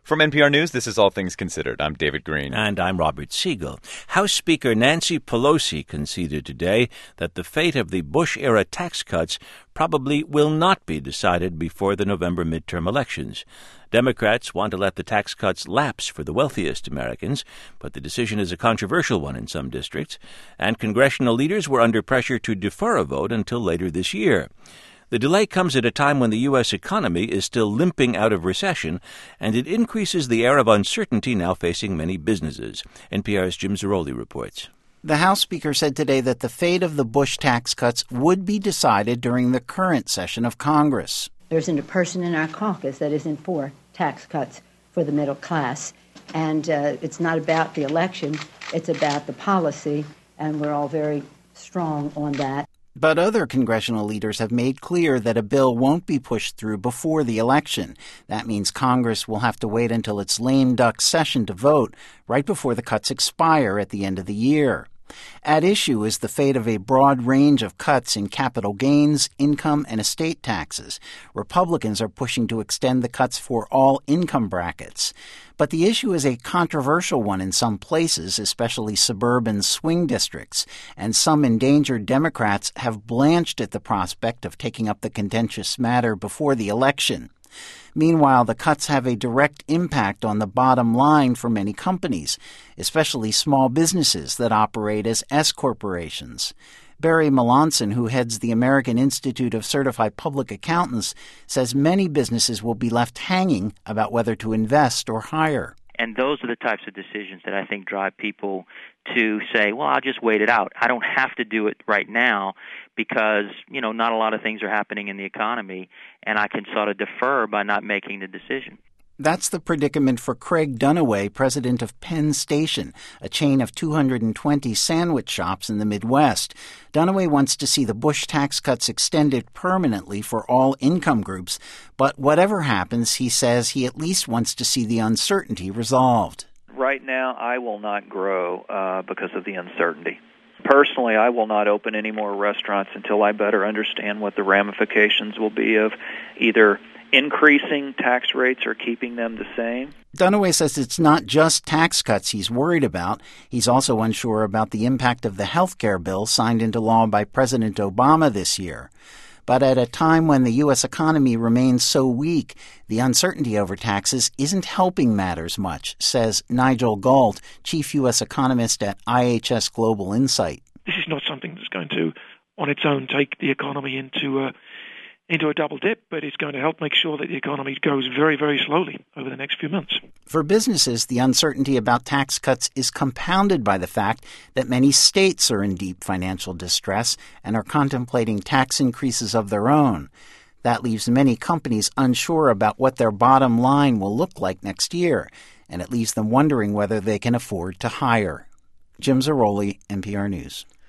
From NPR News, this is All Things Considered. I'm David Green. And I'm Robert Siegel. House Speaker Nancy Pelosi conceded today that the fate of the Bush-era tax cuts probably will not be decided before the November midterm elections. Democrats want to let the tax cuts lapse for the wealthiest Americans, but the decision is a controversial one in some districts, and congressional leaders were under pressure to defer a vote until later this year. The delay comes at a time when the U.S. economy is still limping out of recession, and it increases the air of uncertainty now facing many businesses. NPR's Jim Zarroli reports. The House Speaker said today that the fate of the Bush tax cuts would be decided during the current session of Congress. There isn't a person in our caucus that isn't for tax cuts for the middle class. And it's not about the election, it's about the policy, and we're all very strong on that. But other congressional leaders have made clear that a bill won't be pushed through before the election. That means Congress will have to wait until its lame duck session to vote, right before the cuts expire at the end of the year. At issue is the fate of a broad range of cuts in capital gains, income, and estate taxes. Republicans are pushing to extend the cuts for all income brackets. But the issue is a controversial one in some places, especially suburban swing districts, and some endangered Democrats have blanched at the prospect of taking up the contentious matter before the election. Meanwhile, the cuts have a direct impact on the bottom line for many companies, especially small businesses that operate as S corporations. Barry Melanson, who heads the American Institute of Certified Public Accountants, says many businesses will be left hanging about whether to invest or hire. And those are the types of decisions that I think drive people to say, well, I'll just wait it out. I don't have to do it right now because, not a lot of things are happening in the economy, and I can sort of defer by not making the decision. That's the predicament for Craig Dunaway, president of Penn Station, a chain of 220 sandwich shops in the Midwest. Dunaway wants to see the Bush tax cuts extended permanently for all income groups, but whatever happens, he says he at least wants to see the uncertainty resolved. Right now, I will not grow because of the uncertainty. Personally, I will not open any more restaurants until I better understand what the ramifications will be of either increasing tax rates or keeping them the same. Dunaway says it's not just tax cuts he's worried about. He's also unsure about the impact of the health care bill signed into law by President Obama this year. But at a time when the U.S. economy remains so weak, the uncertainty over taxes isn't helping matters much, says Nigel Galt, chief U.S. economist at IHS Global Insight. This is not something that's going to, on its own, take the economy into a double dip, but it's going to help make sure that the economy goes very, very slowly over the next few months. For businesses, the uncertainty about tax cuts is compounded by the fact that many states are in deep financial distress and are contemplating tax increases of their own. That leaves many companies unsure about what their bottom line will look like next year, and it leaves them wondering whether they can afford to hire. Jim Zarroli, NPR News.